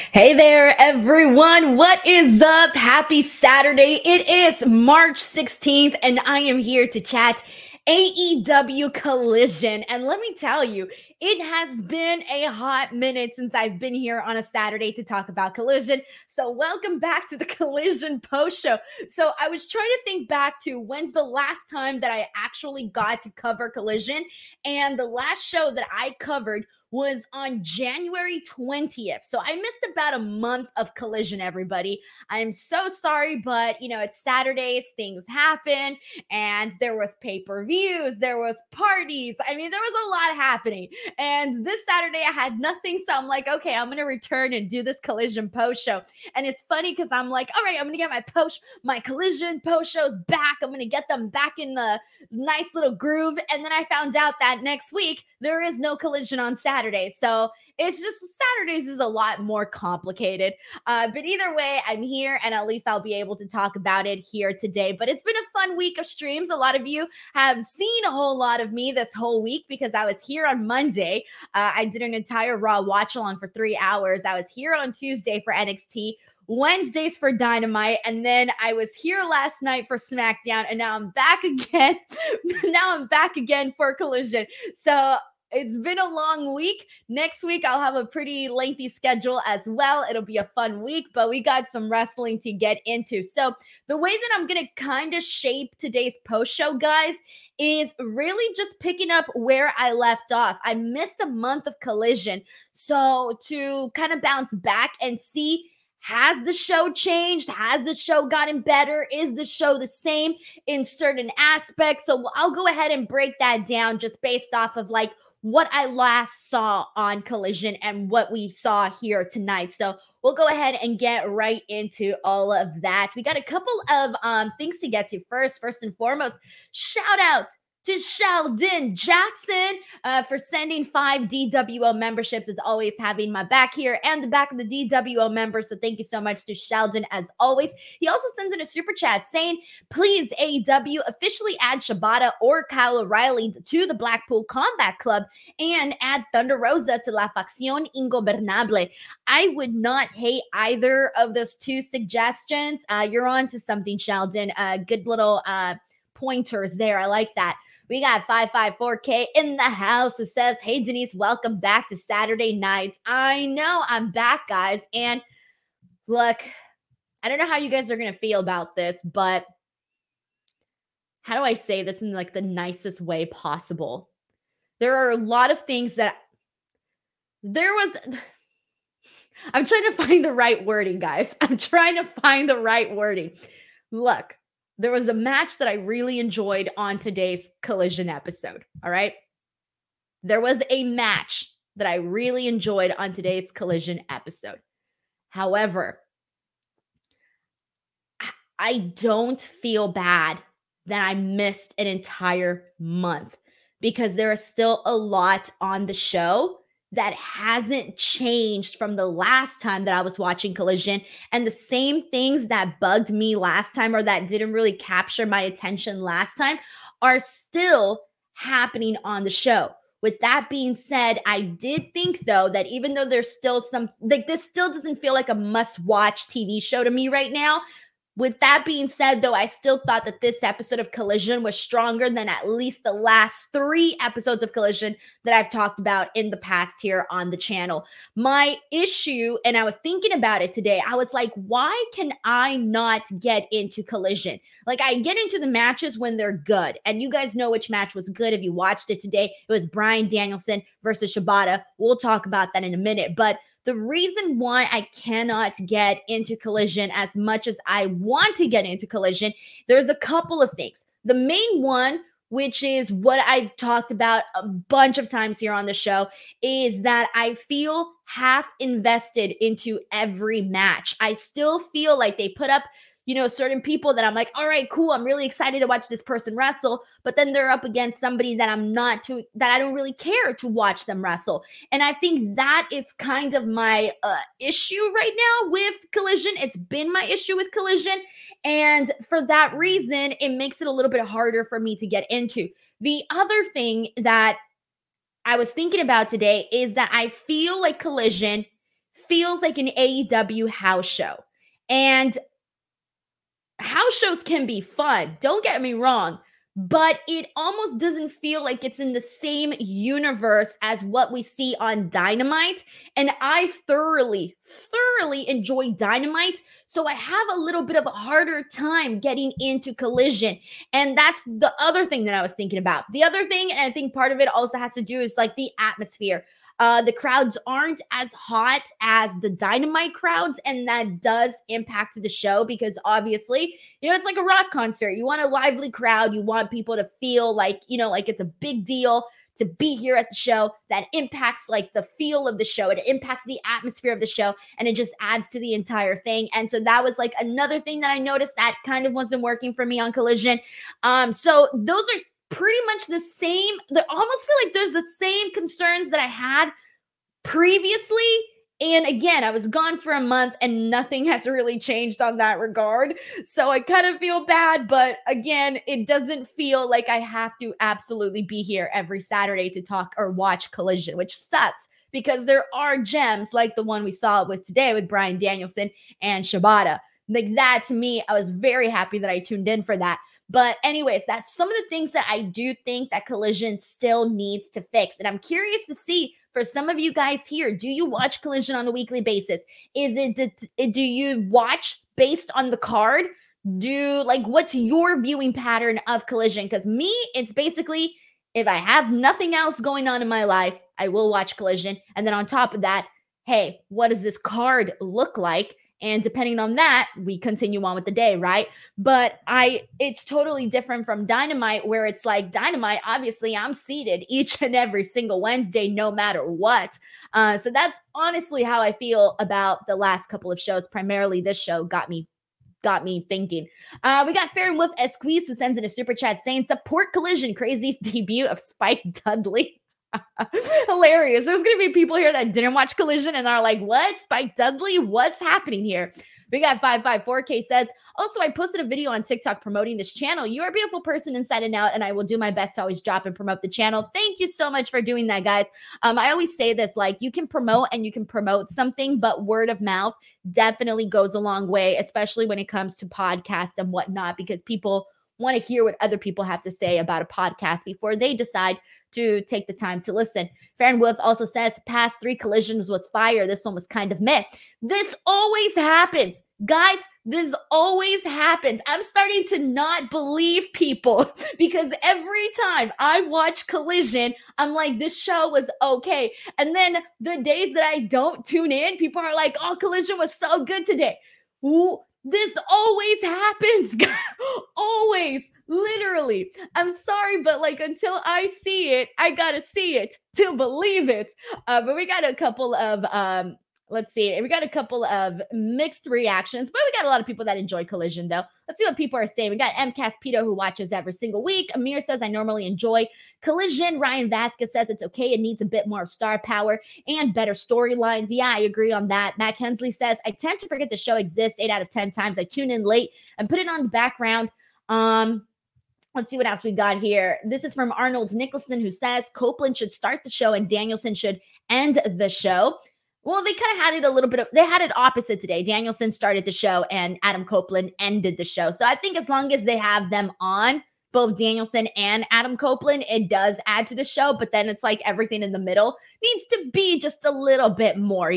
Hey there, everyone. What is up? Happy Saturday. It is March 16th, and I am here to chat AEW Collision. And let me tell you, it has been a hot minute since I've been here on a Saturday to talk about Collision. So, welcome back to the Collision post show. So, I was trying to think back to when's the last time that I actually got to cover Collision. And the last show that I covered was on January 20th. So I missed about a month of Collision, everybody. I'm so sorry, but it's Saturdays, things happen, and there was pay-per-views, there was parties. I mean, there was a lot happening. And this Saturday I had nothing, so I'm like, okay, I'm going to return and do this Collision post show. And it's funny cuz I'm like, all right, I'm going to get my Collision post shows back. I'm going to get them back in the nice little groove. And then I found out that next week there is no Collision on Saturday. So it's just Saturdays is a lot more complicated. But either way, I'm here and at least I'll be able to talk about it here today. But it's been a fun week of streams. A lot of you have seen a whole lot of me this whole week because I was here on Monday. I did an entire Raw watch along for 3 hours. I was here on Tuesday for NXT. Wednesdays for Dynamite, and then I was here last night for SmackDown, and now I'm back again. Now I'm back again for Collision. So it's been a long week. Next week, I'll have a pretty lengthy schedule as well. It'll be a fun week, but we got some wrestling to get into. So the way that I'm going to kind of shape today's post show, guys, is really just picking up where I left off. I missed a month of Collision. So to kind of bounce back and see, has the show changed? Has the show gotten better? Is the show the same in certain aspects? So I'll go ahead and break that down just based off of like what I last saw on Collision and what we saw here tonight. So we'll go ahead and get right into all of that. We got a couple of things to get to first. First and foremost, shout out to Sheldon Jackson for sending 5 DWO memberships, as always, having my back here and the back of the DWO members. So thank you so much to Sheldon, as always. He also sends in a super chat saying, please, AEW, officially add Shibata or Kyle O'Reilly to the Blackpool Combat Club and add Thunder Rosa to La Facción Ingobernable. I would not hate either of those two suggestions. You're on to something, Sheldon. Good little pointers there. I like that. We got 554K in the house who says, hey, Denise, welcome back to Saturday nights. I know I'm back, guys. And look, I don't know how you guys are going to feel about this, but how do I say this in like the nicest way possible? There are a lot of things that I'm trying to find the right wording, guys. I'm trying to find the right wording. Look. There was a match that I really enjoyed on today's Collision episode, all right? There was a match that I really enjoyed on today's Collision episode. However, I don't feel bad that I missed an entire month because there is still a lot on the show that hasn't changed from the last time that I was watching Collision. And the same things that bugged me last time or that didn't really capture my attention last time are still happening on the show. With that being said, I did think, though, that even though there's still some, like this still doesn't feel like a must-watch TV show to me right now. With that being said, though, I still thought that this episode of Collision was stronger than at least the last 3 episodes of Collision that I've talked about in the past here on the channel. My issue, and I was thinking about it today, I was like, why can I not get into Collision? Like, I get into the matches when they're good, and you guys know which match was good if you watched it today. It was Bryan Danielson versus Shibata. We'll talk about that in a minute, but the reason why I cannot get into Collision as much as I want to get into Collision, there's a couple of things. The main one, which is what I've talked about a bunch of times here on the show, is that I feel half invested into every match. I still feel like they put up certain people that I'm like, all right, cool. I'm really excited to watch this person wrestle, but then they're up against somebody that that I don't really care to watch them wrestle. And I think that is kind of my issue right now with Collision. It's been my issue with Collision. And for that reason, it makes it a little bit harder for me to get into. The other thing that I was thinking about today is that I feel like Collision feels like an AEW house show. And house shows can be fun, don't get me wrong, but it almost doesn't feel like it's in the same universe as what we see on Dynamite. And I thoroughly enjoy Dynamite. So I have a little bit of a harder time getting into Collision. And that's the other thing that I was thinking about. The other thing, and I think part of it also has to do is like the atmosphere. The crowds aren't as hot as the Dynamite crowds, and that does impact the show because obviously, it's like a rock concert. You want a lively crowd. You want people to feel like, like it's a big deal to be here at the show. That impacts like the feel of the show. It impacts the atmosphere of the show, and it just adds to the entire thing. And so that was like another thing that I noticed that kind of wasn't working for me on Collision. So those are pretty much the same. They almost feel like there's the same concerns that I had previously. And again, I was gone for a month and nothing has really changed on that regard. So I kind of feel bad, but again, it doesn't feel like I have to absolutely be here every Saturday to talk or watch Collision, which sucks because there are gems like the one we saw with today with Bryan Danielson and Shibata. Like that, to me, I was very happy that I tuned in for that. But anyways, that's some of the things that I do think that Collision still needs to fix. And I'm curious to see for some of you guys here, do you watch Collision on a weekly basis? Do you watch based on the card? What's your viewing pattern of Collision? Because me, it's basically if I have nothing else going on in my life, I will watch Collision. And then on top of that, hey, what does this card look like? And depending on that, we continue on with the day, right? But it's totally different from Dynamite, where it's like Dynamite, obviously I'm seated each and every single Wednesday, no matter what. So that's honestly how I feel about the last couple of shows. Primarily this show got me thinking. We got Fair and Wolf Esquisse, who sends in a super chat saying, support Collision, crazy's debut of Spike Dudley. Hilarious. There's going to be people here that didn't watch Collision and are like, what? Spike Dudley? What's happening here? We got 554K says, also, I posted a video on TikTok promoting this channel. You are a beautiful person inside and out, and I will do my best to always drop and promote the channel. Thank you so much for doing that, guys. I always say this, like, you can promote and you can promote something, but word of mouth definitely goes a long way, especially when it comes to podcasts and whatnot, because people want to hear what other people have to say about a podcast before they decide to take the time to listen. Fair and Wolf also says, past 3 Collisions was fire. This one was kind of meh. This always happens. Guys, this always happens. I'm starting to not believe people because every time I watch Collision, I'm like, this show was okay. And then the days that I don't tune in, people are like, oh, Collision was so good today. Ooh, this always happens. Always. Literally. I'm sorry, but like until I see it, I gotta see it to believe it. But we got a couple of let's see. We got a couple of mixed reactions, but we got a lot of people that enjoy Collision, though. Let's see what people are saying. We got MCAS Pito, who watches every single week. Amir says, I normally enjoy Collision. Ryan Vasquez says it's okay. It needs a bit more star power and better storylines. Yeah, I agree on that. Matt Hensley says, I tend to forget the show exists 8 out of 10 times. I tune in late and put it on the background. Let's see what else we got here. This is from Arnold Nicholson, who says Copeland should start the show and Danielson should end the show. Well, they kind of had it they had it opposite today. Danielson started the show and Adam Copeland ended the show. So I think as long as they have them on, both Danielson and Adam Copeland, it does add to the show. But then it's like everything in the middle needs to be just a little bit more,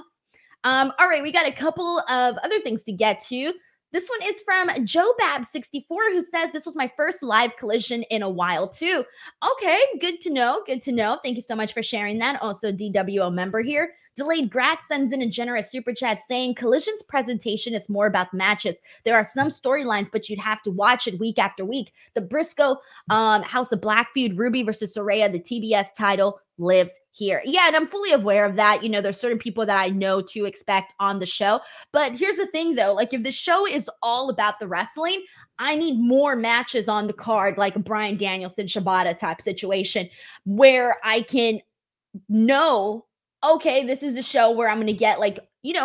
All right, we got a couple of other things to get to. This one is from JoeBab64, who says, this was my first live Collision in a while, too. Okay, good to know. Good to know. Thank you so much for sharing that. Also, DWO member here. Delayed Grat sends in a generous super chat saying, Collision's presentation is more about matches. There are some storylines, but you'd have to watch it week after week. The Briscoe House of Black feud, Ruby versus Soraya, the TBS title lives here. Yeah, and I'm fully aware of that. There's certain people that I know to expect on the show. But here's the thing, though. Like, if the show is all about the wrestling, I need more matches on the card, like a Bryan Danielson, Shibata type situation, where I can know, okay, this is a show where I'm going to get, like,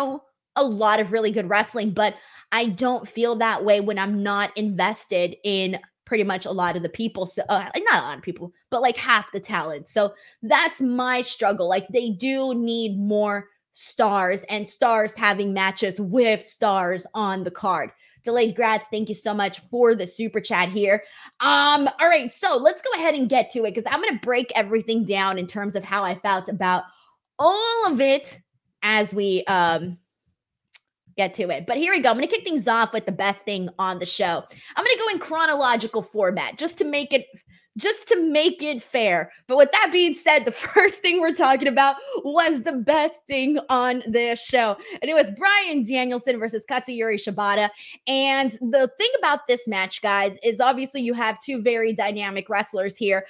a lot of really good wrestling. But I don't feel that way when I'm not invested in pretty much a lot of the people. So not a lot of people, but like half the talent. So that's my struggle. Like, they do need more stars and stars having matches with stars on the card. Delayed Grads, thank you so much for the super chat here. All right, so let's go ahead and get to it because I'm going to break everything down in terms of how I felt about all of it as we get to it. But here we go. I'm going to kick things off with the best thing on the show. I'm going to go in chronological format just to make it fair. But with that being said, the first thing we're talking about was the best thing on this show. And it was Bryan Danielson versus Katsuyori Shibata. And the thing about this match, guys, is obviously you have two very dynamic wrestlers here.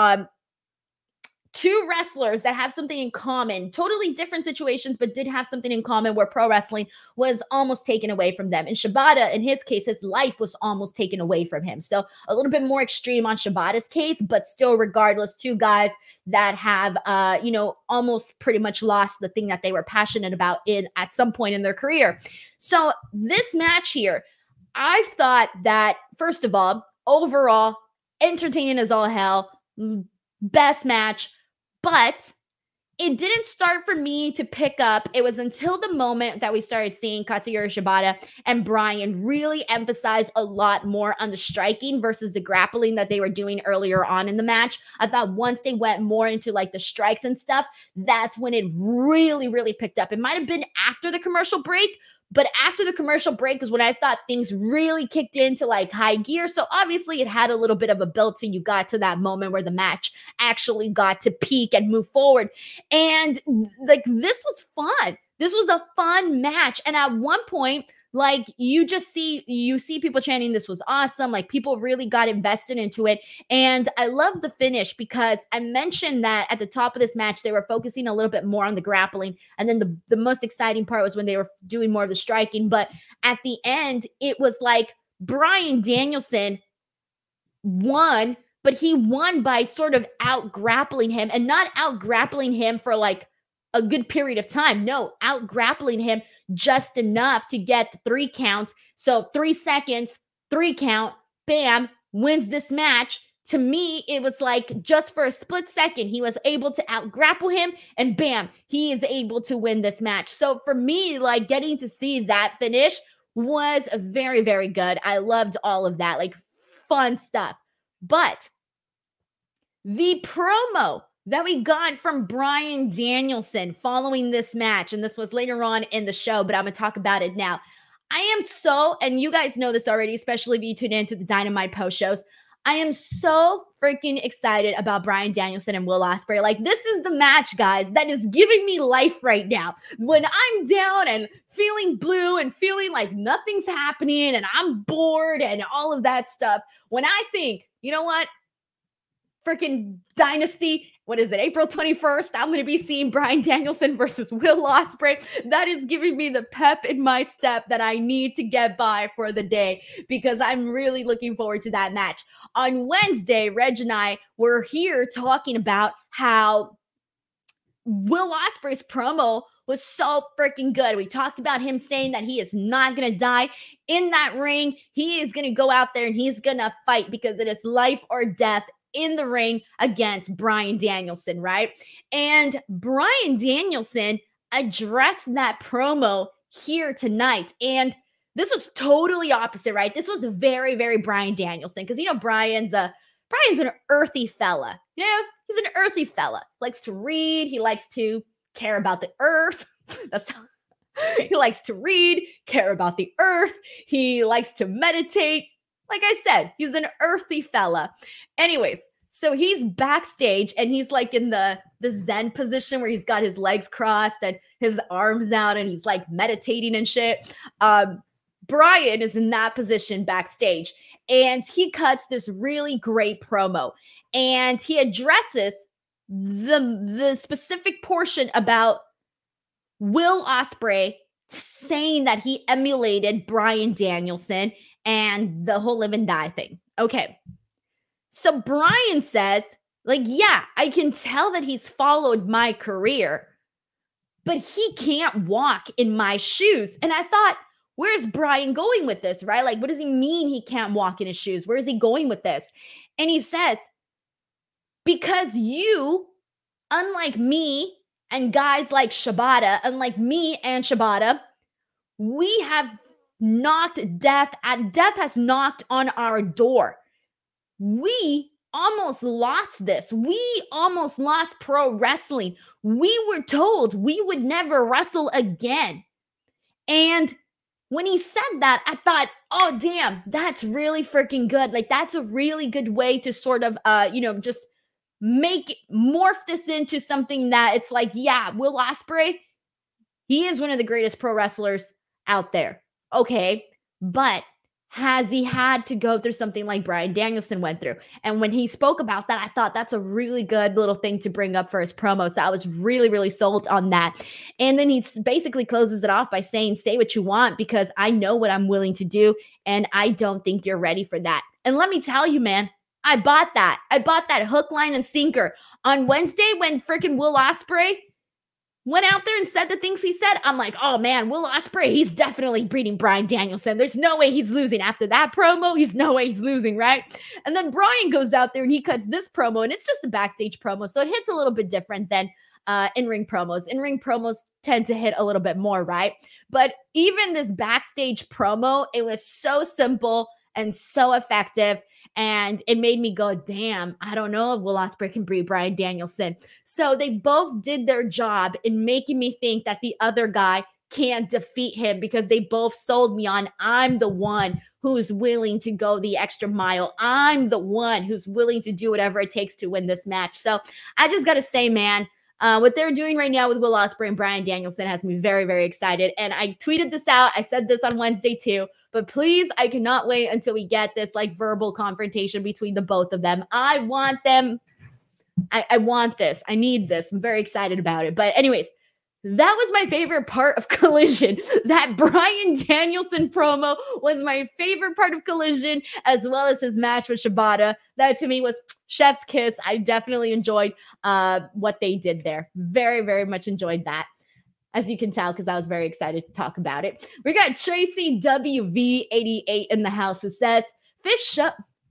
Two wrestlers that have something in common, totally different situations, but did have something in common where pro wrestling was almost taken away from them. And Shibata, in his case, his life was almost taken away from him. So a little bit more extreme on Shibata's case, but still, regardless, two guys that have, almost pretty much lost the thing that they were passionate about at some point in their career. So this match here, I thought that, first of all, overall, entertaining as all hell, best match. But it didn't start for me to pick up. It was until the moment that we started seeing Katsuyori Shibata and Bryan really emphasize a lot more on the striking versus the grappling that they were doing earlier on in the match. I thought once they went more into like the strikes and stuff, that's when it really, really picked up. It might have been after the commercial break, but after the commercial break was when I thought things really kicked into like high gear. So obviously it had a little bit of a build till you got to that moment where the match actually got to peak and move forward. And like, this was fun. This was a fun match. And at one point, like you see people chanting, this was awesome. Like people really got invested into it. And I love the finish because I mentioned that at the top of this match, they were focusing a little bit more on the grappling. And then the most exciting part was when they were doing more of the striking. But at the end, it was like Bryan Danielson won, but he won by sort of out grappling him, and not out grappling him for like a good period of time. No, out grappling him just enough to get the 3 count. So 3 seconds, 3 count, bam, wins this match. To me, it was like just for a split second, he was able to out grapple him and bam, he is able to win this match. So for me, like getting to see that finish was very, very good. I loved all of that, like fun stuff. But the promo that we got from Bryan Danielson following this match, and this was later on in the show, but I'm going to talk about it now. I am so, and you guys know this already, especially if you tune into the Dynamite post shows, I am so freaking excited about Bryan Danielson and Will Ospreay. Like, this is the match, guys, that is giving me life right now. When I'm down and feeling blue and feeling like nothing's happening and I'm bored and all of that stuff, when I think, you know what? Freaking Dynasty, what is it, April 21st, I'm going to be seeing Bryan Danielson versus Will Ospreay. That is giving me the pep in my step that I need to get by for the day because I'm really looking forward to that match. On Wednesday, Reg and I were here talking about how Will Ospreay's promo was so freaking good. We talked about him saying that he is not going to die in that ring. He is going to go out there and he's going to fight because it is life or death in the ring against Bryan Danielson, right? And Bryan Danielson addressed that promo here tonight. And this was totally opposite, right? This was very, very Bryan Danielson. Because, you know, Bryan's an earthy fella. Yeah, he's an earthy fella. Likes to read. He likes to care about the earth. He likes to read, care about the earth. He likes to meditate. Like I said, he's an earthy fella. Anyways, so he's backstage and he's like in the Zen position where he's got his legs crossed and his arms out and he's like meditating and shit. Bryan is in that position backstage and he cuts this really great promo and he addresses the specific portion about Will Ospreay saying that he emulated Bryan Danielson and the whole live and die thing. Okay. So Bryan says, like, yeah, I can tell that he's followed my career, but he can't walk in my shoes. And I thought, where's Bryan going with this, right? Like, what does he mean he can't walk in his shoes? Where is he going with this? And he says, because you, unlike me And guys like Shibata, unlike me and Shibata, we have knocked death has knocked on our door. We almost lost this. We almost lost pro wrestling. We were told we would never wrestle again. And when he said that, I thought, oh, damn, that's really freaking good. Like, that's a really good way to sort of, just morph this into something that it's like, yeah, Will Ospreay, he is one of the greatest pro wrestlers out there. Okay. But has he had to go through something like Bryan Danielson went through? And when he spoke about that, I thought that's a really good little thing to bring up for his promo. So I was really, really sold on that. And then he basically closes it off by saying, say what you want, because I know what I'm willing to do. And I don't think you're ready for that. And let me tell you, man, I bought that. I bought that hook, line, and sinker. On Wednesday, when freaking Will Ospreay went out there and said the things he said, I'm like, oh man, Will Ospreay, he's definitely beating Bryan Danielson. There's no way he's losing. After that promo, he's no way he's losing, right? And then Bryan goes out there and he cuts this promo, and it's just a backstage promo, so it hits a little bit different than in-ring promos. In-ring promos tend to hit a little bit more, right? But even this backstage promo, it was so simple and so effective. And it made me go, damn, I don't know if Will Ospreay can beat Bryan Danielson. So they both did their job in making me think that the other guy can't defeat him, because they both sold me on, I'm the one who's willing to go the extra mile. I'm the one who's willing to do whatever it takes to win this match. So I just got to say, man, what they're doing right now with Will Ospreay and Bryan Danielson has me very, very excited. And I tweeted this out. I said this on Wednesday too. But please, I cannot wait until we get this like verbal confrontation between the both of them. I want them. I want this. I need this. I'm very excited about it. But anyways, that was my favorite part of Collision. That Bryan Danielson promo was my favorite part of Collision, as well as his match with Shibata. That to me was chef's kiss. I definitely enjoyed what they did there. Very, very much enjoyed that. As you can tell, because I was very excited to talk about it. We got Tracy WV88 in the house who says, fifth show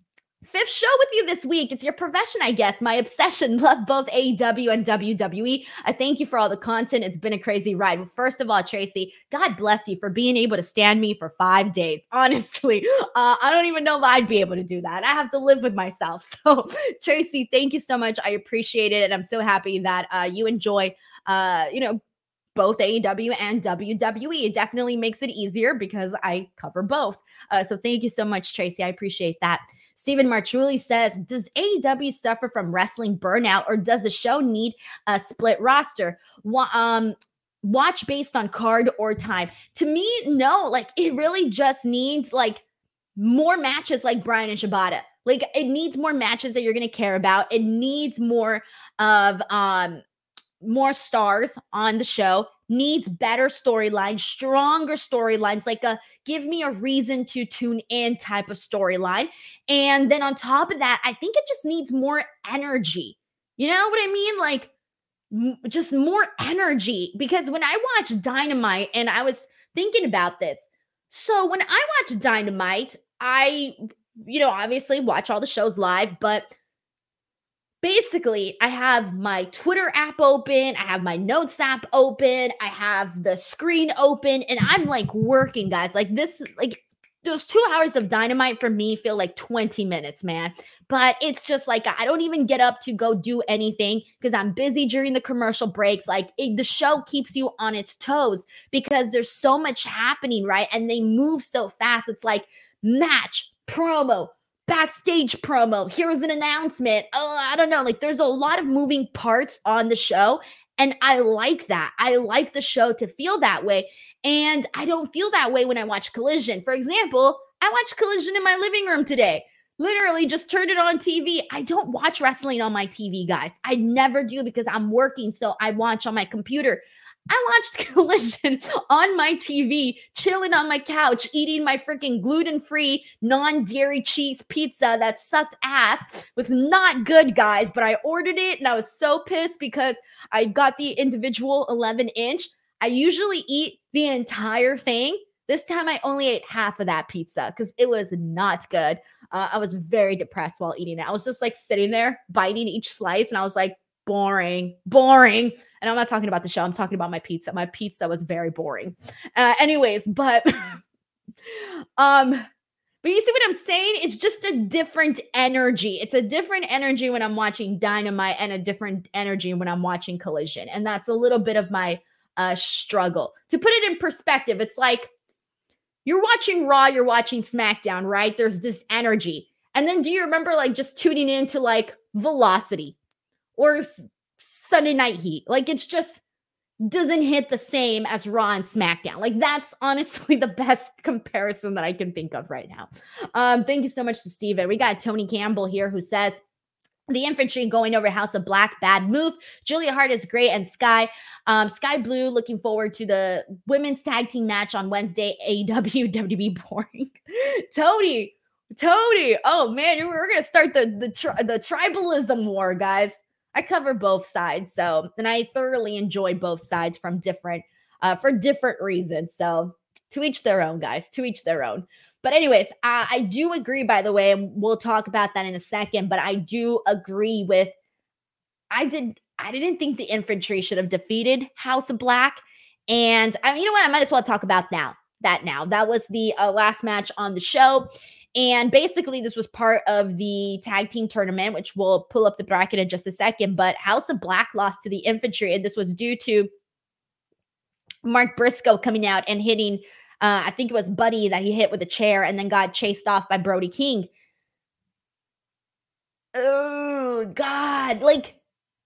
with you this week. It's your profession, I guess. My obsession. Love both AEW and WWE. I thank you for all the content. It's been a crazy ride. Well, first of all, Tracy, God bless you for being able to stand me for 5 days. Honestly, I don't even know if I'd be able to do that. I have to live with myself. So, Tracy, thank you so much. I appreciate it. And I'm so happy that you enjoy, both AEW and WWE. It definitely makes it easier because I cover both. So thank you so much, Tracy. I appreciate that. Stephen Marchuli says, does AEW suffer from wrestling burnout, or does the show need a split roster? Watch based on card or time. To me, no. Like, it really just needs like more matches like Bryan and Shibata. Like, it needs more matches that you're going to care about. It needs more of more stars on the show, needs better storylines, stronger storylines, like a give me a reason to tune in type of storyline. And then on top of that, I think it just needs more energy. You know what I mean? Like, just more energy. Because when I watch Dynamite, and I was thinking about this, so when I watch Dynamite, I, obviously watch all the shows live, but basically, I have my Twitter app open, I have my notes app open, I have the screen open, and I'm like working, guys. Like this, like those 2 hours of Dynamite for me feel like 20 minutes, man. But it's just like, I don't even get up to go do anything because I'm busy during the commercial breaks. Like, the show keeps you on its toes because there's so much happening, right? And they move so fast. It's like match, promo, backstage promo, here's an announcement. Oh, I don't know. Like, there's a lot of moving parts on the show. And I like that. I like the show to feel that way. And I don't feel that way when I watch Collision. For example, I watched Collision in my living room today. Literally just turned it on TV. I don't watch wrestling on my TV, guys. I never do because I'm working. So I watch on my computer. I watched Collision on my TV, chilling on my couch, eating my freaking gluten-free, non-dairy cheese pizza that sucked ass. It was not good, guys, but I ordered it and I was so pissed because I got the individual 11-inch. I usually eat the entire thing. This time I only ate half of that pizza because it was not good. I was very depressed while eating it. I was just like sitting there biting each slice and I was like, boring. And I'm not talking about the show. I'm talking about my pizza. My pizza was very boring. Anyways, um, but you see what I'm saying? It's just a different energy. It's a different energy when I'm watching Dynamite and a different energy when I'm watching Collision. And that's a little bit of my struggle. To put it in perspective, it's like you're watching Raw, you're watching SmackDown, right? There's this energy. And then do you remember like just tuning into like Velocity or Sunday Night Heat? Like it's just doesn't hit the same as Raw and SmackDown. Like that's honestly the best comparison that I can think of right now. Thank you so much to Steven. We got Tony Campbell here who says, the infantry going over House of Black, bad move. Julia Hart is great, and Sky Blue, looking forward to the women's tag team match on Wednesday. AEW, WWE boring. Tony. Oh man, we're gonna start the tribalism war, guys. I cover both sides, and I thoroughly enjoy both sides from for different reasons. So to each their own, guys. To each their own. But anyways, I do agree, by the way, and we'll talk about that in a second, but I do agree with, I didn't think the infantry should have defeated House of Black. And you know what? I might as well talk about that now. That was the last match on the show. And basically, this was part of the tag team tournament, which we'll pull up the bracket in just a second. But House of Black lost to the infantry, and this was due to Mark Briscoe coming out and hitting I think it was Buddy that he hit with a chair and then got chased off by Brody King. Oh, God. Like,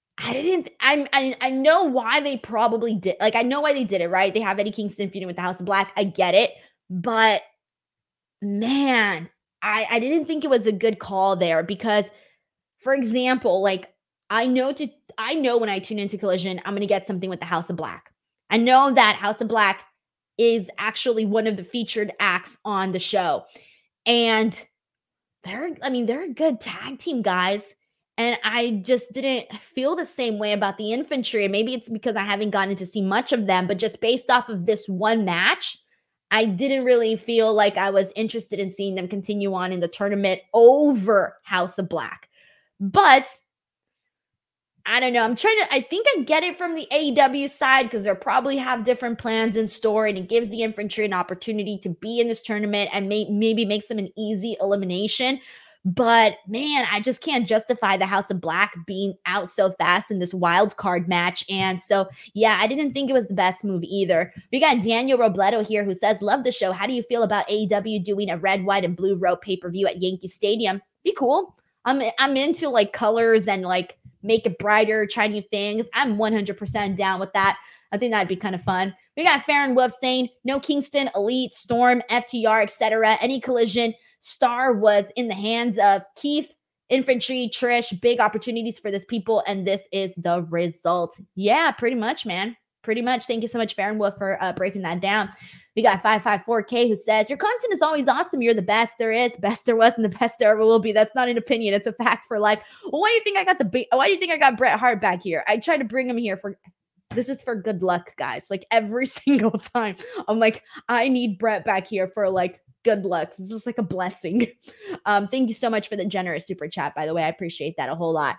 I know why they probably did. Like, I know why they did it, right? They have Eddie Kingston feuding with the House of Black. I get it. But, man, I didn't think it was a good call there because, for example, like, I know when I tune into Collision, I'm going to get something with the House of Black. I know that House of Black is actually one of the featured acts on the show. And they're a good tag team, guys. And I just didn't feel the same way about the infantry. And maybe it's because I haven't gotten to see much of them, but just based off of this one match, I didn't really feel like I was interested in seeing them continue on in the tournament over House of Black. But I don't know. I think I get it from the AEW side because they'll probably have different plans in store and it gives the infantry an opportunity to be in this tournament and maybe makes them an easy elimination. But man, I just can't justify the House of Black being out so fast in this wild card match. And so, yeah, I didn't think it was the best move either. We got Daniel Robledo here who says, love the show. How do you feel about AEW doing a red, white, and blue rope pay-per-view at Yankee Stadium? Be cool. I'm into like colors and like make it brighter, try new things. I'm 100% down with that. I think that'd be kind of fun. We got Farron Wolf saying, no Kingston, Elite, Storm, FTR, etc. Any Collision star was in the hands of Keith, Infantry, Trish. Big opportunities for this people, and this is the result. Yeah, pretty much, man. Pretty much. Thank you so much, Farron Wolf, for breaking that down. We got 554K who says, your content is always awesome. You're the best there is, best there was, and the best there ever will be. That's not an opinion. It's a fact for life. Well, why do you think I got Bret Hart back here? I tried to bring him here this is for good luck, guys. Like every single time I'm like, I need Bret back here for like good luck. This is like a blessing. Thank you so much for the generous super chat, by the way. I appreciate that a whole lot.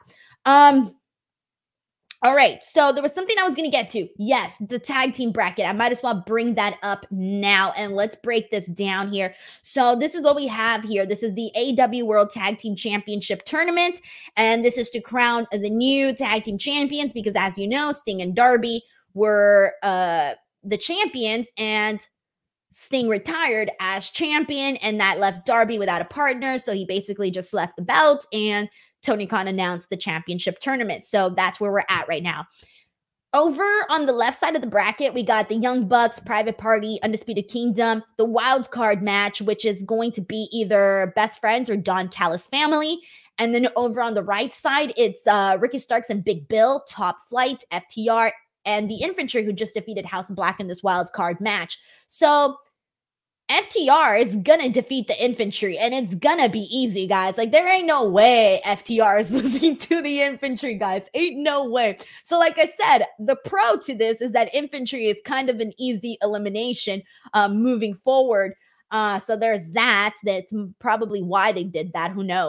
All right, so there was something I was going to get to. Yes, the tag team bracket. I might as well bring that up now, and let's break this down here. So this is what we have here. This is the AEW World Tag Team Championship Tournament, and this is to crown the new tag team champions because, as you know, Sting and Darby were the champions, and Sting retired as champion, and that left Darby without a partner, so he basically just left the belt, and Tony Khan announced the championship tournament. So that's where we're at right now. Over on the left side of the bracket, we got the Young Bucks, Private Party, Undisputed Kingdom, the wild card match, which is going to be either Best Friends or Don Callis family. And then over on the right side, it's Ricky Starks and Big Bill, Top Flight, FTR, and the Infantry, who just defeated House of Black in this wild card match. So FTR is gonna defeat the Infantry, and it's gonna be easy, guys. Like, there ain't no way FTR is losing to the Infantry, guys. Ain't no way. So, like I said, the pro to this is that Infantry is kind of an easy elimination moving forward. So there's that. That's probably why they did that. Who knows?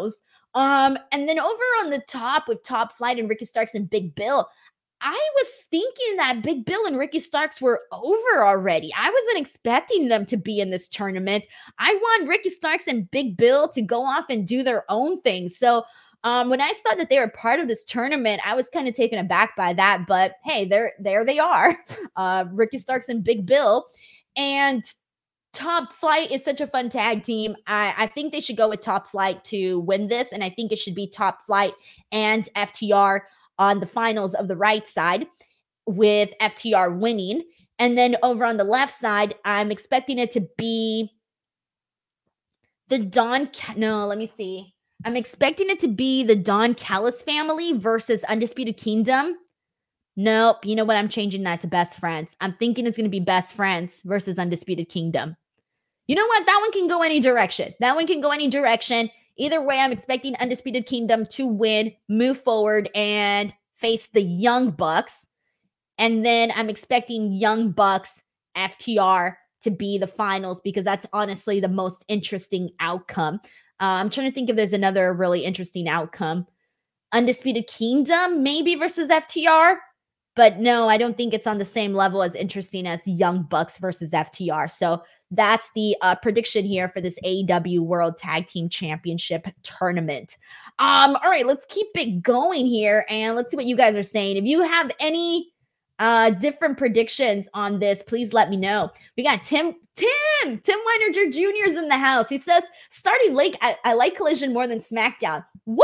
And then over on the top with Top Flight and Ricky Starks and Big Bill, I was thinking that Big Bill and Ricky Starks were over already. I wasn't expecting them to be in this tournament. I want Ricky Starks and Big Bill to go off and do their own thing. So when I saw that they were part of this tournament, I was kind of taken aback by that. But hey, there they are, Ricky Starks and Big Bill. And Top Flight is such a fun tag team. I think they should go with Top Flight to win this. And I think it should be Top Flight and FTR on the finals of the right side, with FTR winning. And then over on the left side, I'm expecting it to be the let me see. I'm expecting it to be the Don Callis family versus Undisputed Kingdom. Nope. You know what? I'm changing that to Best Friends. I'm thinking it's going to be Best Friends versus Undisputed Kingdom. You know what? That one can go any direction. Either way, I'm expecting Undisputed Kingdom to win, move forward, and face the Young Bucks. And then I'm expecting Young Bucks, FTR to be the finals, because that's honestly the most interesting outcome. I'm trying to think if there's another really interesting outcome. Undisputed Kingdom maybe versus FTR. But no, I don't think it's on the same level as interesting as Young Bucks versus FTR. So that's the prediction here for this AEW World Tag Team Championship tournament. All right, let's keep it going here, and let's see what you guys are saying. If you have any different predictions on this, please let me know. We got Tim Weininger Jr. is in the house. He says, starting late, I like Collision more than SmackDown. What?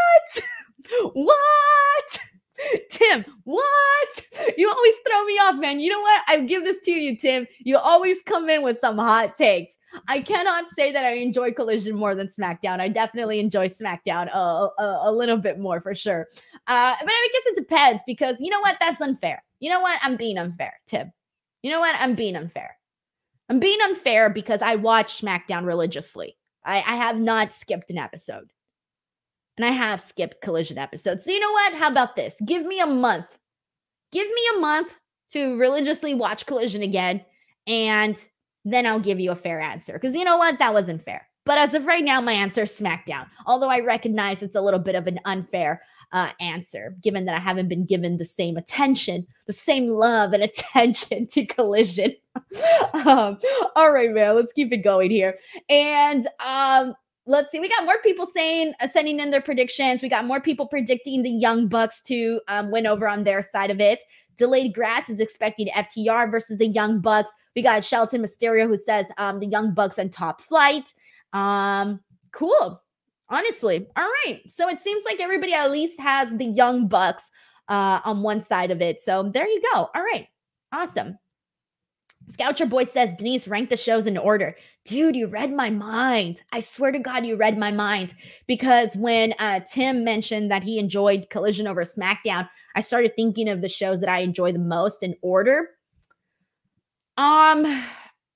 What? Tim, what? You always throw me off, man. You know what? I give this to you, Tim. You always come in with some hot takes. I cannot say that I enjoy Collision more than SmackDown. I definitely enjoy SmackDown a little bit more for sure. But I guess it depends, because you know what? That's unfair. You know what? I'm being unfair, Tim. You know what? I'm being unfair. I'm being unfair because I watch SmackDown religiously. I have not skipped an episode. And I have skipped Collision episodes. So you know what? How about this? Give me a month. Give me a month to religiously watch Collision again, and then I'll give you a fair answer. Because you know what? That wasn't fair. But as of right now, my answer is SmackDown. Although I recognize it's a little bit of an unfair answer, given that I haven't been given the same attention, the same love and attention to Collision. All right, man. Let's keep it going here. And let's see. We got more people sending in their predictions. We got more people predicting the Young Bucks to win over on their side of it. Delayed Gratz is expecting FTR versus the Young Bucks. We got Shelton Mysterio who says the Young Bucks and Top Flight. Cool. Honestly. All right. So it seems like everybody at least has the Young Bucks on one side of it. So there you go. All right. Awesome. Scoucher Boy says, Denise, rank the shows in order. Dude, you read my mind. I swear to God, you read my mind. Because when Tim mentioned that he enjoyed Collision over SmackDown, I started thinking of the shows that I enjoy the most in order. Obviously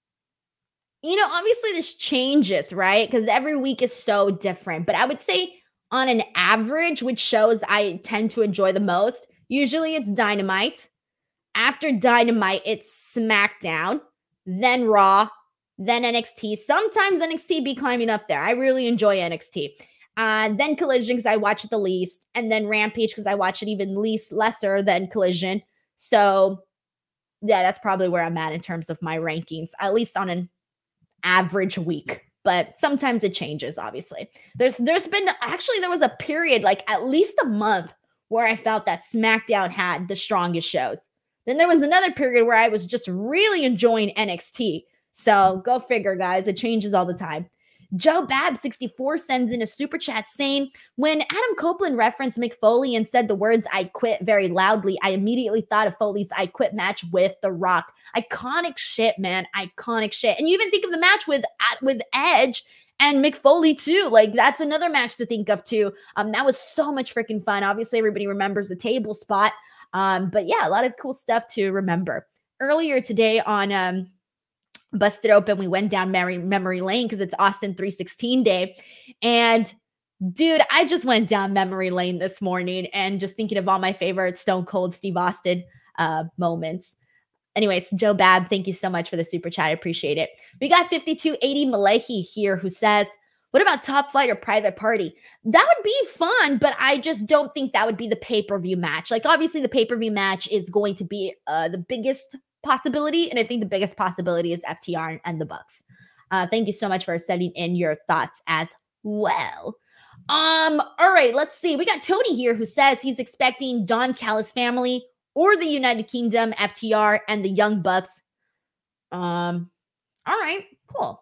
this changes, right? Because every week is so different. But I would say on an average, which shows I tend to enjoy the most, usually it's Dynamite. After Dynamite, it's SmackDown, then Raw, then NXT. Sometimes NXT be climbing up there. I really enjoy NXT. Then Collision because I watch it the least, and then Rampage because I watch it even lesser than Collision. So yeah, that's probably where I'm at in terms of my rankings, at least on an average week. But sometimes it changes, obviously. There was a period, like at least a month, where I felt that SmackDown had the strongest shows. Then there was another period where I was just really enjoying NXT. So go figure, guys. It changes all the time. Joe Bab 64 sends in a super chat saying, when Adam Copeland referenced Mick Foley and said the words "I quit" very loudly, I immediately thought of Foley's "I Quit" match with The Rock. Iconic shit, man. Iconic shit. And you even think of the match with Edge and Mick Foley too. Like, that's another match to think of too. That was so much freaking fun. Obviously, everybody remembers the table spot. But yeah, a lot of cool stuff to remember. Earlier today on Busted Open, we went down memory lane because it's Austin 316 day. And dude, I just went down memory lane this morning and just thinking of all my favorite Stone Cold Steve Austin moments. Anyways, Joe Bab, thank you so much for the super chat. I appreciate it. We got 5280 Malehi here who says, What about Top Flight or Private Party? That would be fun, but I just don't think that would be the pay-per-view match. Like, obviously, the pay-per-view match is going to be the biggest possibility, and I think the biggest possibility is FTR and the Bucks. Thank you so much for sending in your thoughts as well. All right, let's see. We got Tony here who says he's expecting Don Callis family or the United Kingdom, FTR, and the Young Bucks. All right, cool.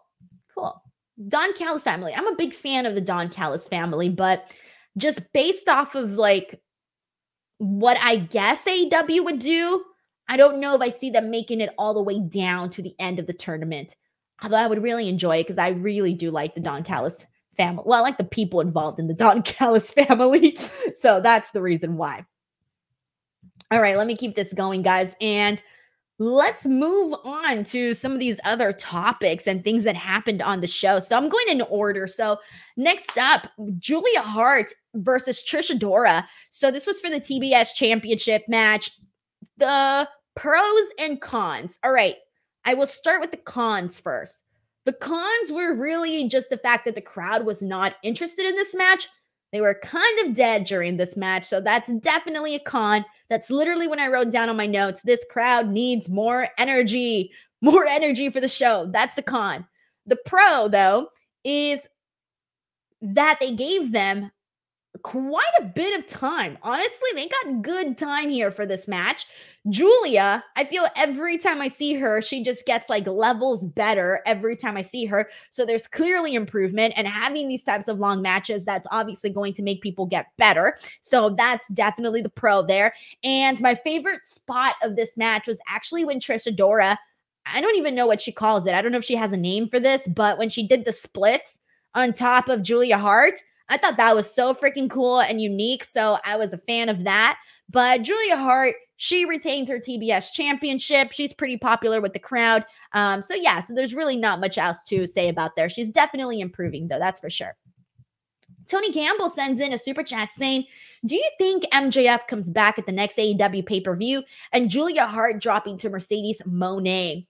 Don Callis family. I'm a big fan of the Don Callis family, but just based off of like what I guess AEW would do, I don't know if I see them making it all the way down to the end of the tournament. Although I would really enjoy it because I really do like the Don Callis family. Well, I like the people involved in the Don Callis family. So that's the reason why. All right, let me keep this going, guys. And let's move on to some of these other topics and things that happened on the show. So I'm going in order. So next up, Julia Hart versus Trish Adora. So this was for the TBS Championship match. The pros and cons. All right, I will start with the cons first. The cons were really just the fact that the crowd was not interested in this match. They were kind of dead during this match, so that's definitely a con. That's literally when I wrote down on my notes, this crowd needs more energy for the show. That's the con. The pro, though, is that they gave them quite a bit of time. Honestly, they got good time here for this match. Julia, I feel every time I see her, she just gets like levels better every time I see her. So there's clearly improvement, and having these types of long matches, that's obviously going to make people get better. So that's definitely the pro there. And my favorite spot of this match was actually when Trish Adora, I don't even know what she calls it. I don't know if she has a name for this, but when she did the splits on top of Julia Hart, I thought that was so freaking cool and unique. So I was a fan of that. But Julia Hart, she retains her TBS championship. She's pretty popular with the crowd. So there's really not much else to say about there. She's definitely improving, though. That's for sure. Tony Campbell sends in a super chat saying, do you think MJF comes back at the next AEW pay-per-view and Julia Hart dropping to Mercedes Moné?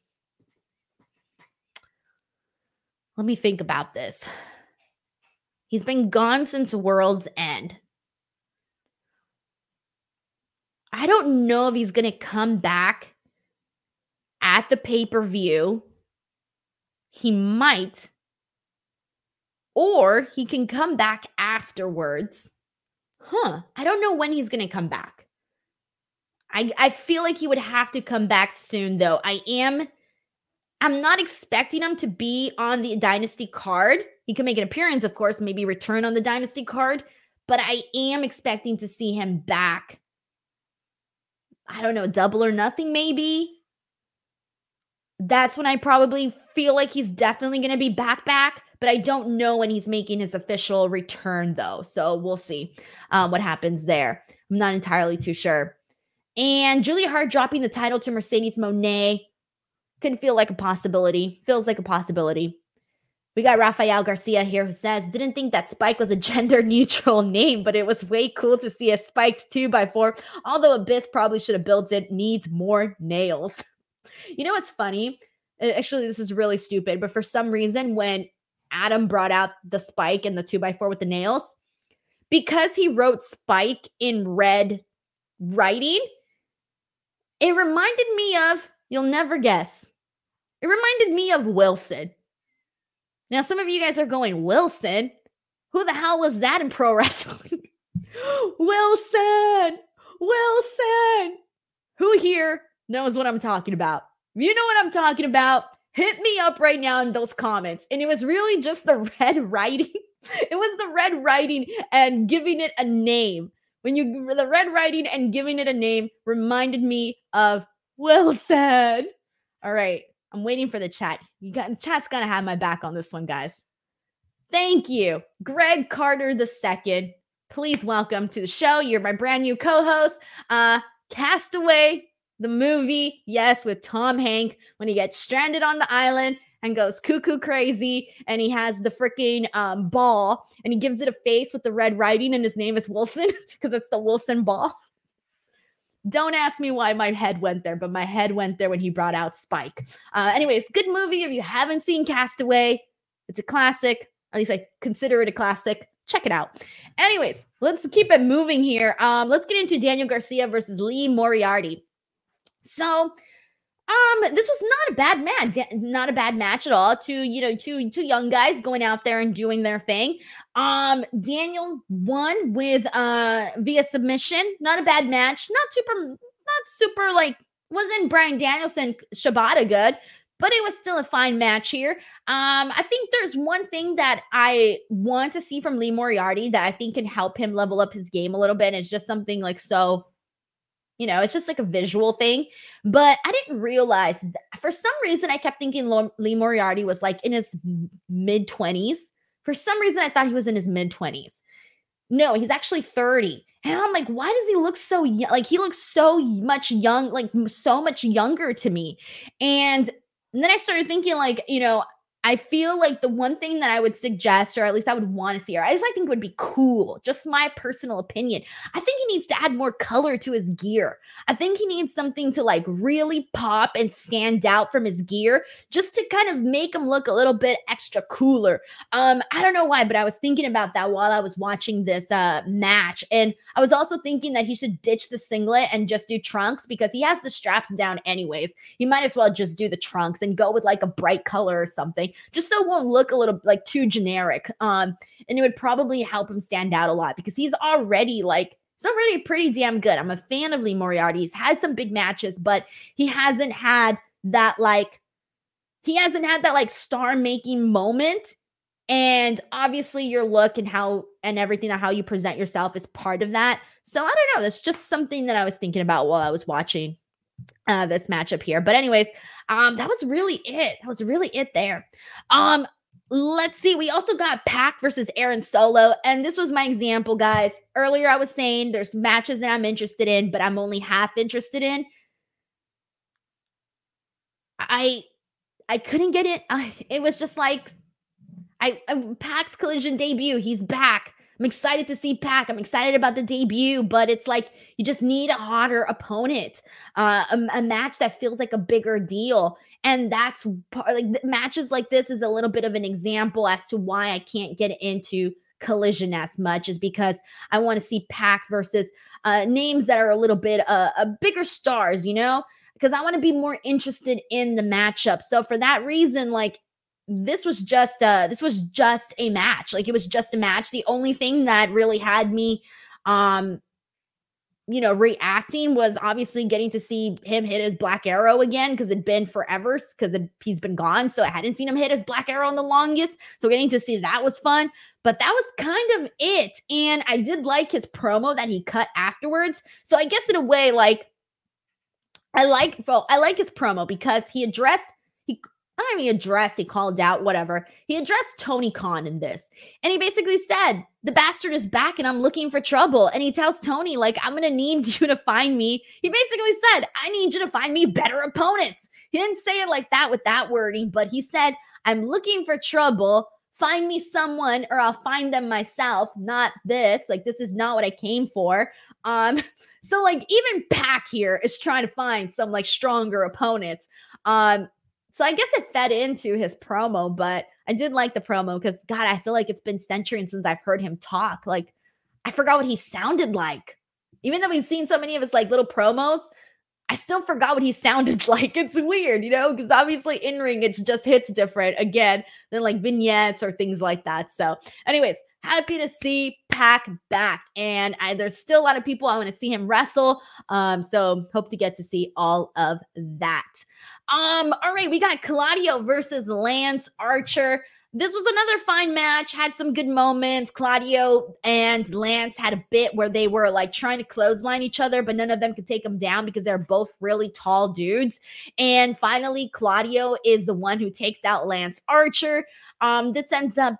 Let me think about this. He's been gone since World's End. I don't know if he's going to come back at the pay-per-view. He might. Or he can come back afterwards. I don't know when he's going to come back. I feel like he would have to come back soon, though. I'm not expecting him to be on the Dynasty card. He can make an appearance, of course, maybe return on the Dynasty card. But I am expecting to see him back. I don't know, Double or Nothing maybe. That's when I probably feel like he's definitely going to be back. But I don't know when he's making his official return, though. So we'll see what happens there. I'm not entirely too sure. And Julia Hart dropping the title to Mercedes Moné could feel like a possibility. Feels like a possibility. We got Rafael Garcia here who says, didn't think that Spike was a gender-neutral name, but it was way cool to see a spiked 2x4. Although Abyss probably should have built it, needs more nails. You know what's funny? Actually, this is really stupid, but for some reason, when Adam brought out the Spike and the 2x4 with the nails, because he wrote Spike in red writing, it reminded me of, you'll never guess, it reminded me of Wilson. Now, some of you guys are going, Wilson? Who the hell was that in pro wrestling? Wilson! Who here knows what I'm talking about? If you know what I'm talking about, hit me up right now in those comments. And it was really just the red writing. It was the red writing and giving it a name. The red writing and giving it a name reminded me of Wilson. All right. I'm waiting for the chat. Chat's gonna have my back on this one, guys. Thank you. Greg Carter II. Please welcome to the show. You're my brand new co-host. Castaway, the movie, yes, with Tom Hanks, when he gets stranded on the island and goes cuckoo crazy, and he has the freaking ball, and he gives it a face with the red writing, and his name is Wilson, because it's the Wilson ball. Don't ask me why my head went there, but my head went there when he brought out Spike. Anyways, good movie. If you haven't seen Castaway, it's a classic. At least I consider it a classic. Check it out. Anyways, let's keep it moving here. Let's get into Daniel Garcia versus Lee Moriarty. So this was not a bad match, not a bad match at all. Two young guys going out there and doing their thing. Daniel won with via submission. Not a bad match. Not super like wasn't Bryan Danielson Shibata good, but it was still a fine match here. I think there's one thing that I want to see from Lee Moriarty that I think can help him level up his game a little bit. It's just something like so. It's just like a visual thing. But I didn't realize that for some reason, I kept thinking Lee Moriarty was like in his mid-20s. For some reason, I thought he was in his mid-20s. No, he's actually 30. And I'm like, why does he look so young? Like, he looks so much young, like so much younger to me. And then I started thinking, like, I feel like the one thing that I would suggest, or at least I would want to see, or at least I think would be cool, just my personal opinion. I think he needs to add more color to his gear. I think he needs something to like really pop and stand out from his gear just to kind of make him look a little bit extra cooler. I don't know why, but I was thinking about that while I was watching this match. And I was also thinking that he should ditch the singlet and just do trunks because he has the straps down anyways. He might as well just do the trunks and go with like a bright color or something, just so it won't look a little like too generic. And it would probably help him stand out a lot because he's already pretty damn good. I'm a fan of Lee Moriarty. He's had some big matches, but he hasn't had that star making moment. And obviously your look and everything, how you present yourself is part of that. So I don't know. That's just something that I was thinking about while I was watching this matchup here. But anyways, that was really it. That was really it there. Let's see. We also got Pac versus Aaron Solo. And this was my example, guys. Earlier, I was saying there's matches that I'm interested in, but I'm only half interested in. I couldn't get it. It was just like Pac's Collision debut. He's back. I'm excited to see Pac. I'm excited about the debut, but it's like you just need a hotter opponent, a match that feels like a bigger deal. And that's like matches like this is a little bit of an example as to why I can't get into Collision as much, is because I want to see Pac versus names that are a little bit bigger stars, because I want to be more interested in the matchup. So for that reason, like, this was just a match. Like, it was just a match. The only thing that really had me reacting was obviously getting to see him hit his Black Arrow again, because it'd been forever because he's been gone. So I hadn't seen him hit his Black Arrow in the longest. So getting to see that was fun. But that was kind of it. And I did like his promo that he cut afterwards. So I guess in a way, like, I like his promo because he called out, whatever. He addressed Tony Khan in this. And he basically said, the bastard is back and I'm looking for trouble. And he tells Tony, like, I'm going to need you to find me. He basically said, I need you to find me better opponents. He didn't say it like that with that wording, but he said, I'm looking for trouble. Find me someone or I'll find them myself. Not this. Like, this is not what I came for. So like even Pac here is trying to find some like stronger opponents. So I guess it fed into his promo, but I did like the promo because, God, I feel like it's been centuries since I've heard him talk. Like, I forgot what he sounded like. Even though we've seen so many of his like little promos, I still forgot what he sounded like. It's weird, because obviously in ring, it just hits different again than like vignettes or things like that. So anyways, happy to see Pac back. And there's still a lot of people I want to see him wrestle. So hope to get to see all of that. All right, we got Claudio versus Lance Archer. This was another fine match, had some good moments. Claudio and Lance had a bit where they were like trying to clothesline each other, but none of them could take them down because they're both really tall dudes. And finally, Claudio is the one who takes out Lance Archer. This ends up,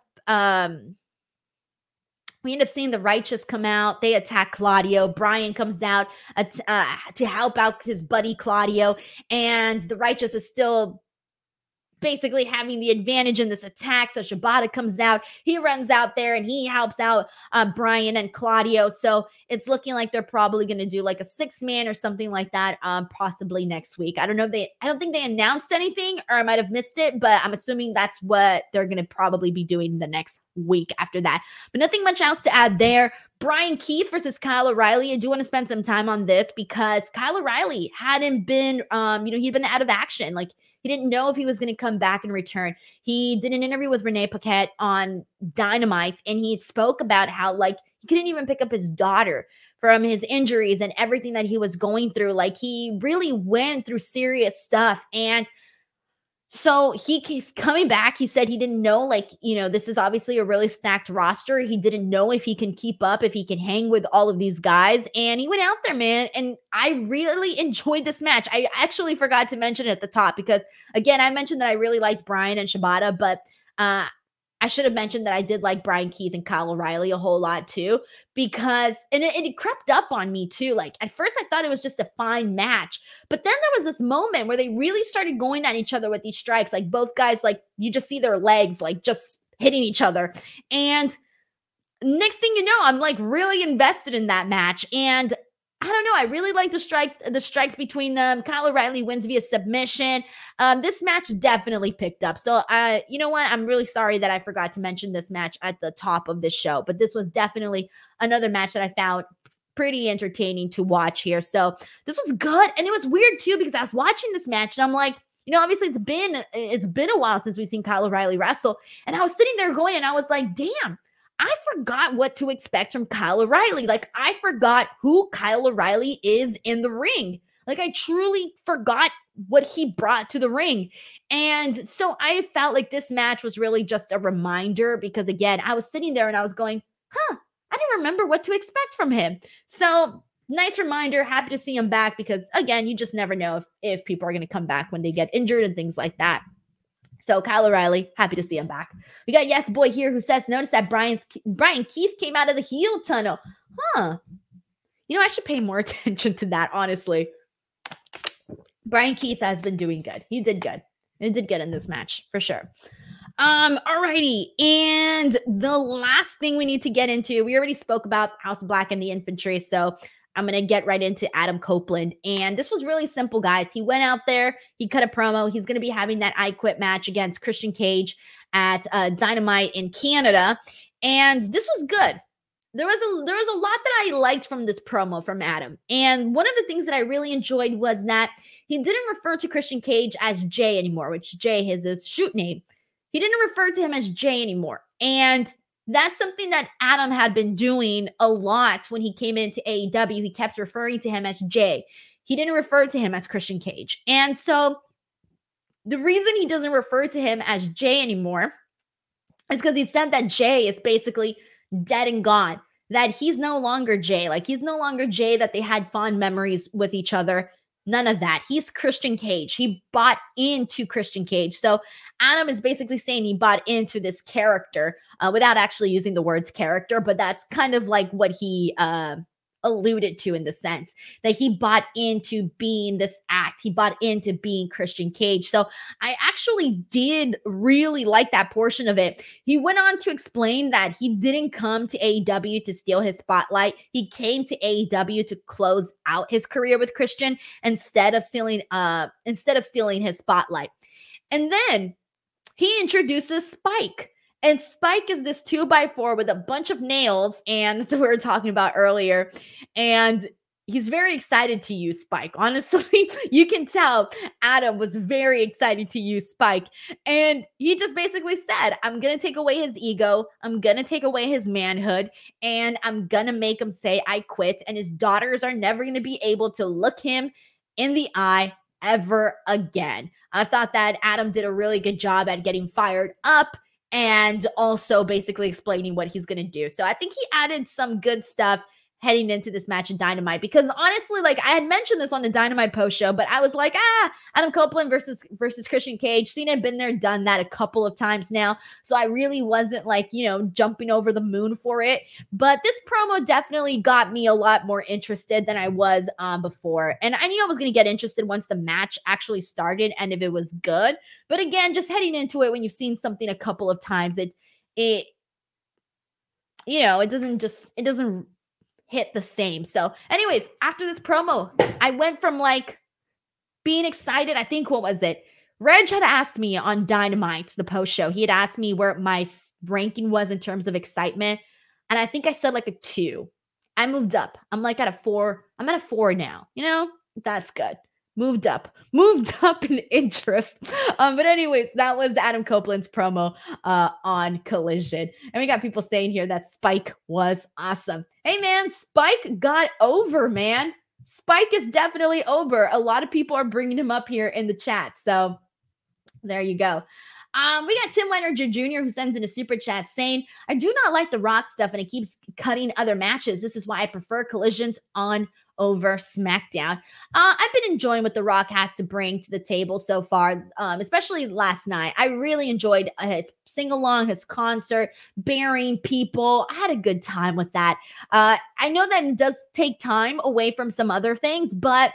we end up seeing the Righteous come out. They attack Claudio. Brian comes out to help out his buddy Claudio. And the Righteous is still basically having the advantage in this attack. So Shibata comes out, he runs out there and he helps out Bryan and Claudio. So it's looking like they're probably going to do like a 6-man or something like that, possibly next week. I don't know. I don't think they announced anything, or I might have missed it, but I'm assuming that's what they're going to probably be doing the next week after that. But nothing much else to add there. Bryan Keith versus Kyle O'Reilly. I do want to spend some time on this because Kyle O'Reilly hadn't been, he'd been out of action. Like, he didn't know if he was going to come back and return. He did an interview with Renee Paquette on Dynamite, and he spoke about how, like, he couldn't even pick up his daughter from his injuries and everything that he was going through. Like, he really went through serious stuff. And so he's coming back. He said he didn't know, like, this is obviously a really stacked roster. He didn't know if he can keep up, if he can hang with all of these guys. And he went out there, man. And I really enjoyed this match. I actually forgot to mention it at the top because, again, I mentioned that I really liked Bryan and Shibata, but I should have mentioned that I did like Bryan Keith and Kyle O'Reilly a whole lot too, because, and it crept up on me too. Like, at first I thought it was just a fine match, but then there was this moment where they really started going at each other with these strikes. Like, both guys, like, you just see their legs, like, just hitting each other. And next thing you know, I'm like really invested in that match. And I don't know. I really like the strikes between them. Kyle O'Reilly wins via submission. This match definitely picked up. So, you know what? I'm really sorry that I forgot to mention this match at the top of this show, but this was definitely another match that I found pretty entertaining to watch here. So this was good. And it was weird too, because I was watching this match and I'm like, obviously it's been a while since we've seen Kyle O'Reilly wrestle. And I was sitting there going and I was like, damn, I forgot what to expect from Kyle O'Reilly. Like, I forgot who Kyle O'Reilly is in the ring. Like, I truly forgot what he brought to the ring. And so I felt like this match was really just a reminder because, again, I was sitting there and I was going, I didn't remember what to expect from him. So nice reminder. Happy to see him back because, again, you just never know if people are going to come back when they get injured and things like that. So Kyle O'Reilly, happy to see him back. We got Yes Boy here who says, notice that Bryan Keith came out of the heel tunnel. I should pay more attention to that, honestly. Bryan Keith has been doing good. He did good. He did good in this match, for sure. Alrighty. And the last thing we need to get into, we already spoke about House of Black and the Infantry, so I'm going to get right into Adam Copeland. And this was really simple, guys. He went out there. He cut a promo. He's going to be having that I Quit match against Christian Cage at Dynamite in Canada. And this was good. There was a lot that I liked from this promo from Adam. And one of the things that I really enjoyed was that he didn't refer to Christian Cage as Jay anymore, which Jay is his shoot name. He didn't refer to him as Jay anymore. And that's something that Adam had been doing a lot when he came into AEW. He kept referring to him as Jay. He didn't refer to him as Christian Cage. And so the reason he doesn't refer to him as Jay anymore is because he said that Jay is basically dead and gone, that he's no longer Jay. Like, he's no longer Jay, that they had fond memories with each other. None of that. He's Christian Cage. He bought into Christian Cage. So Adam is basically saying he bought into this character without actually using the words character, but that's kind of like what he alluded to in the sense that he bought into being this act. He bought into being Christian Cage. So I actually did really like that portion of it. He went on to explain that he didn't come to AEW to steal his spotlight. He came to AEW to close out his career with Christian instead of stealing his spotlight. And then he introduces Spike. And Spike is this 2x4 with a bunch of nails, and that's what we were talking about earlier. And he's very excited to use Spike. Honestly, you can tell Adam was very excited to use Spike. And he just basically said, I'm going to take away his ego. I'm going to take away his manhood. And I'm going to make him say, I quit. And his daughters are never going to be able to look him in the eye ever again. I thought that Adam did a really good job at getting fired up and also basically explaining what he's going to do. So I think he added some good stuff, heading into this match in Dynamite, because honestly, like I had mentioned this on the Dynamite post show, but I was like, Adam Copeland versus Christian Cage. Cena had been there, done that a couple of times now, so I really wasn't like, jumping over the moon for it. But this promo definitely got me a lot more interested than I was before, and I knew I was going to get interested once the match actually started and if it was good. But again, just heading into it when you've seen something a couple of times, it doesn't hit the same. So anyways, after this promo, I went from like being excited. I think, what was it? Reg had asked me on Dynamite, the post show, he had asked me where my ranking was in terms of excitement. And I think I said like a 2. I moved up. I'm like at a 4. I'm at a 4 now. That's good. Moved up in interest. But anyways, that was Adam Copeland's promo on Collision. And we got people saying here that Spike was awesome. Hey man, Spike got over, man. Spike is definitely over. A lot of people are bringing him up here in the chat. So there you go. We got Tim Leonard Jr. who sends in a super chat saying, I do not like the Rock stuff and it keeps cutting other matches. This is why I prefer collisions on over SmackDown. I've been enjoying what The Rock has to bring to the table so far, especially last night. I really enjoyed his sing-along, his concert, burying people. I had a good time with that. I know that it does take time away from some other things, but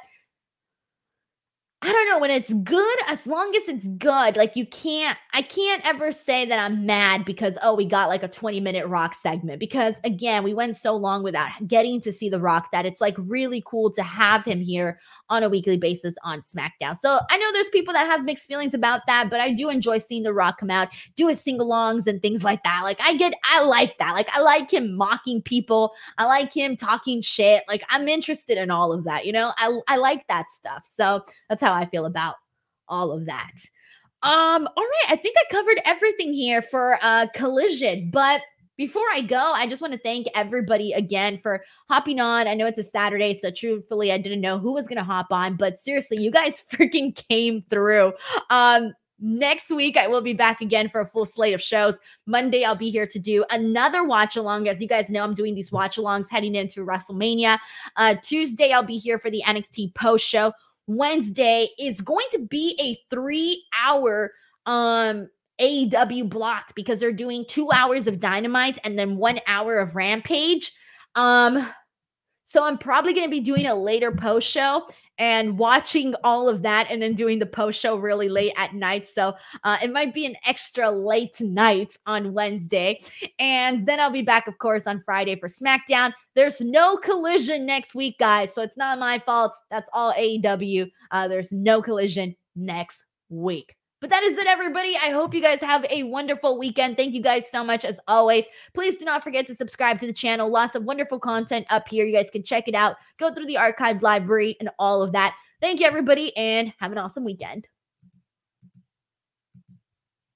I don't know, when it's good, as long as it's good, like I can't ever say that I'm mad because, we got like a 20-minute Rock segment, because again, we went so long without getting to see The Rock that it's like really cool to have him here on a weekly basis on SmackDown. So I know there's people that have mixed feelings about that, but I do enjoy seeing The Rock come out, do his sing-alongs and things like that. Like I like that. Like I like him mocking people. I like him talking shit. Like I'm interested in all of that. I like that stuff. So that's how I feel about all of that. All right. I think I covered everything here for Collision, but before I go, I just want to thank everybody again for hopping on. I know it's a Saturday, so truthfully, I didn't know who was going to hop on, but seriously, you guys freaking came through. Next week, I will be back again for a full slate of shows. Monday, I'll be here to do another watch along. As you guys know, I'm doing these watch alongs heading into WrestleMania. Tuesday, I'll be here for the NXT post show. Wednesday is going to be a 3-hour AEW block because they're doing 2 hours of Dynamite and then 1 hour of Rampage. So I'm probably going to be doing a later post show and watching all of that and then doing the post show really late at night. So it might be an extra late night on Wednesday. And then I'll be back, of course, on Friday for SmackDown. There's no Collision next week, guys. So it's not my fault. That's all AEW. There's no Collision next week. But that is it, everybody. I hope you guys have a wonderful weekend. Thank you guys so much, as always. Please do not forget to subscribe to the channel. Lots of wonderful content up here. You guys can check it out. Go through the archived library and all of that. Thank you, everybody, and have an awesome weekend.